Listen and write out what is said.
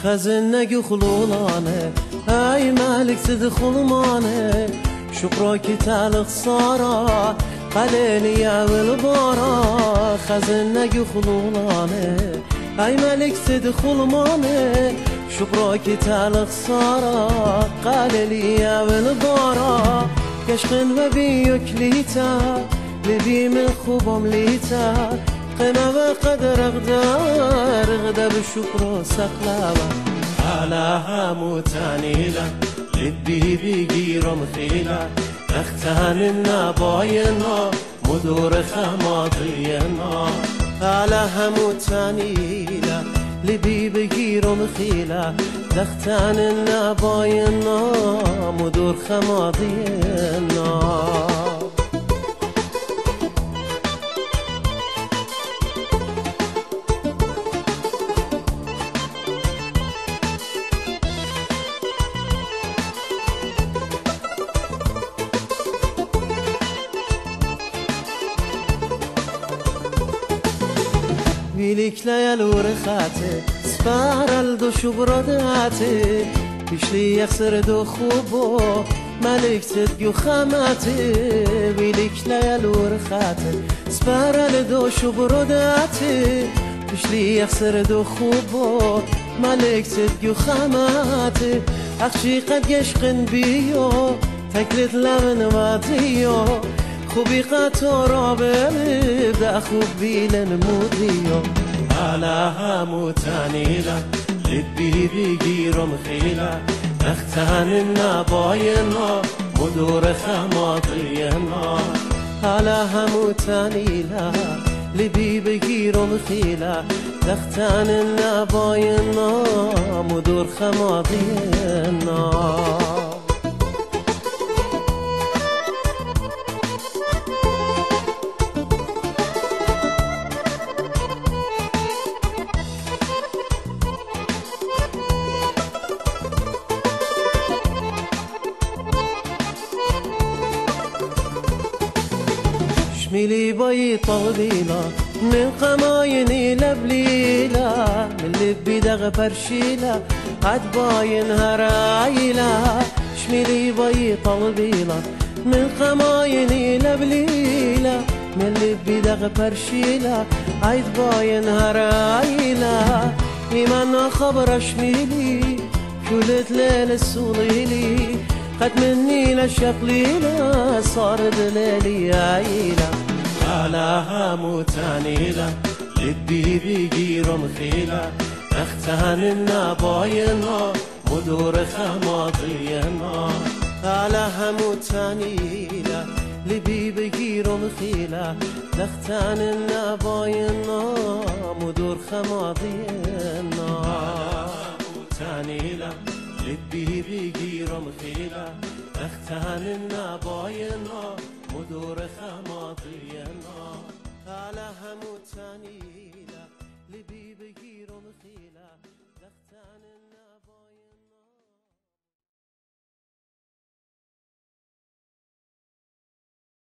خزن نگو خلولانه ای ملك تدخل مانه شكرك تعلق صارا قليلي يا بالبارا خزن نگو خلولانه ای ملك تدخل مانه شكرك تعلق صارا قليلي يا بالبارا كشخن وبيك ليتا لبي من خوبم ليتا قنا وقدر غدا بشكر سقلابا على هموتانيلا لبي بيجيرم خيلا اختان النباينا مدور خماطينا على هموتانيلا لبي بيجيرم خيلا اختان النباينا مدور خماطينا ويلك ليال ورخاته سبارل دو شبراداته بيشلي يخسر دو خوبو ملك تدقو خاماته ويلك ليال ورخاته سبارل دو شبراداته بيشلي يخسر دو خوبو ملك تدقو خاماته اخشي قد يشقن بيو تكلت لغن واتيو خوبي قطورا ببدا خوبي لنموديو على هموتانيلا لبي بيجيرم خيلا اختان النباينا مدور خماطينا على هموتانيلا لبي بيجيرم خيلا اختان النباينا مدور خماطينا شميلي باي طويلة من قمايني لبليلة من لبي دغ برشيلة قد باين هرايلة شميلي باي طويلة من قمايني لبليلة من لبي دغ برشيلة قد باين هرايلة إيمان خبر شميلي كلت ليل السوليلي قد مني لشقليلة صار دلالي عيلة على هموتانيلا لبي بيجيرم خيلا اختان النباينا مدور خماطينا على هموتانيلا لبي بيجيرم خيلا اختان النباينا مدور خماطينا هموتانيلا لبي بيجيرم خيلا اختان النباينا مدور خماطينا على هموتانيلا لبي